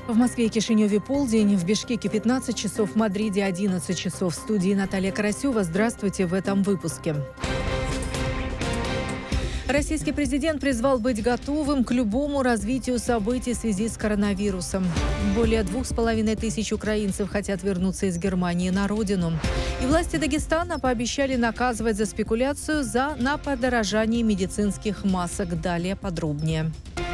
В Москве и Кишиневе полдень, в Бишкеке 15 часов, в Мадриде 11 часов. В студии Наталья Карасева. Здравствуйте в этом выпуске. Российский президент призвал быть готовым к любому развитию событий в связи с коронавирусом. Более 2500 украинцев хотят вернуться из Германии на родину. И власти Дагестана пообещали наказывать за спекуляцию на подорожание медицинских масок. Далее подробнее.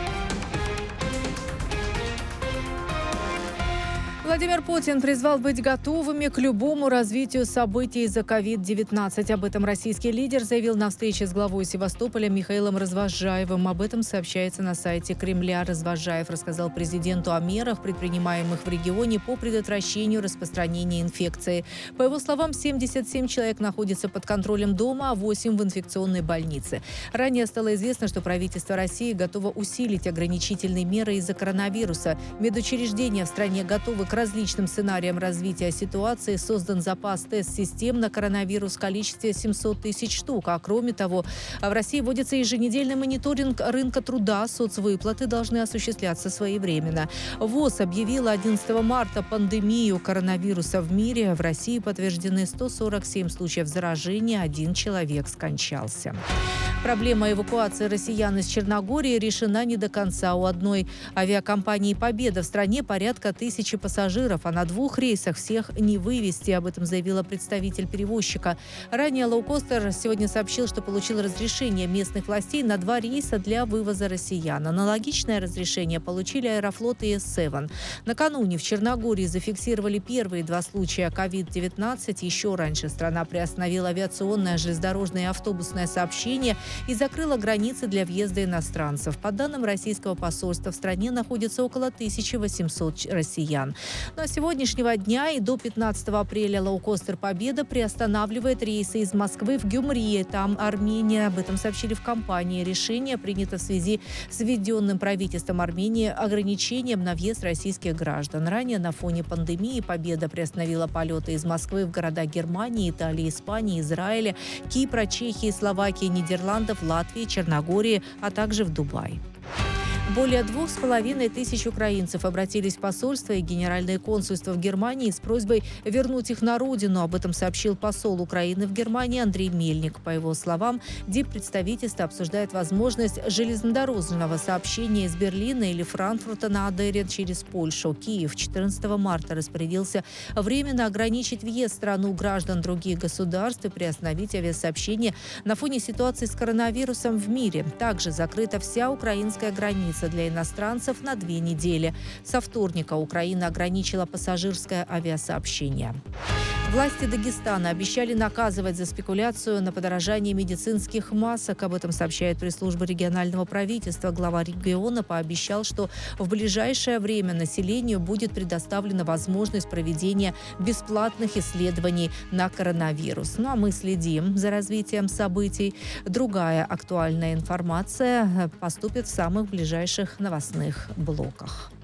Владимир Путин призвал быть готовыми к любому развитию событий из-за COVID-19. Об этом российский лидер заявил на встрече с главой Севастополя Михаилом Развозжаевым. Об этом сообщается на сайте Кремля. Развозжаев рассказал президенту о мерах, предпринимаемых в регионе по предотвращению распространения инфекции. По его словам, 77 человек находятся под контролем дома, а 8 в инфекционной больнице. Ранее стало известно, что правительство России готово усилить ограничительные меры из-за коронавируса. Медучреждения в стране готовы к различным сценариям развития ситуации. Создан запас тест-систем на коронавирус в количестве 700 тысяч штук. А кроме того, в России вводится еженедельный мониторинг рынка труда. Соцвыплаты должны осуществляться своевременно. ВОЗ объявила 11 марта пандемию коронавируса в мире. В России подтверждены 147 случаев заражения. 1 человек скончался. Проблема эвакуации россиян из Черногории решена не до конца. У одной авиакомпании «Победа» в стране порядка 1000 пассажиров, а на 2 рейсах всех не вывезти. Об этом заявила представитель перевозчика. Ранее лоукостер сегодня сообщил, что получил разрешение местных властей на 2 рейса для вывоза россиян. Аналогичное разрешение получили Аэрофлот и S7. Накануне в Черногории зафиксировали первые 2 случая COVID-19. Еще раньше страна приостановила авиационное, железнодорожное и автобусное сообщение и закрыла границы для въезда иностранцев. По данным российского посольства, в стране находится около 1800 россиян. Но с сегодняшнего дня и до 15 апреля лоукостер «Победа» приостанавливает рейсы из Москвы в Гюмри, там Армения. Об этом сообщили в компании. Решение принято в связи с введенным правительством Армении ограничением на въезд российских граждан. Ранее на фоне пандемии «Победа» приостановила полеты из Москвы в города Германии, Италии, Испании, Израиля, Кипра, Чехии, Словакии, Нидерландов, Латвии, Черногории, а также в Дубай. Более 2500 украинцев обратились в посольство и Генеральное консульство в Германии с просьбой вернуть их на родину. Об этом сообщил посол Украины в Германии Андрей Мельник. По его словам, диппредставительство обсуждает возможность железнодорожного сообщения из Берлина или Франкфурта на Одере через Польшу. Киев 14 марта распорядился временно ограничить въезд в страну граждан других государств и приостановить авиасообщение на фоне ситуации с коронавирусом в мире. Также закрыта вся украинская граница для иностранцев на 2 недели. Со вторника Украина ограничила пассажирское авиасообщение. Власти Дагестана обещали наказывать за спекуляцию на подорожание медицинских масок. Об этом сообщает пресс-служба регионального правительства. Глава региона пообещал, что в ближайшее время населению будет предоставлена возможность проведения бесплатных исследований на коронавирус. Ну а мы следим за развитием событий. Другая актуальная информация поступит в самых ближайших новостных блоках.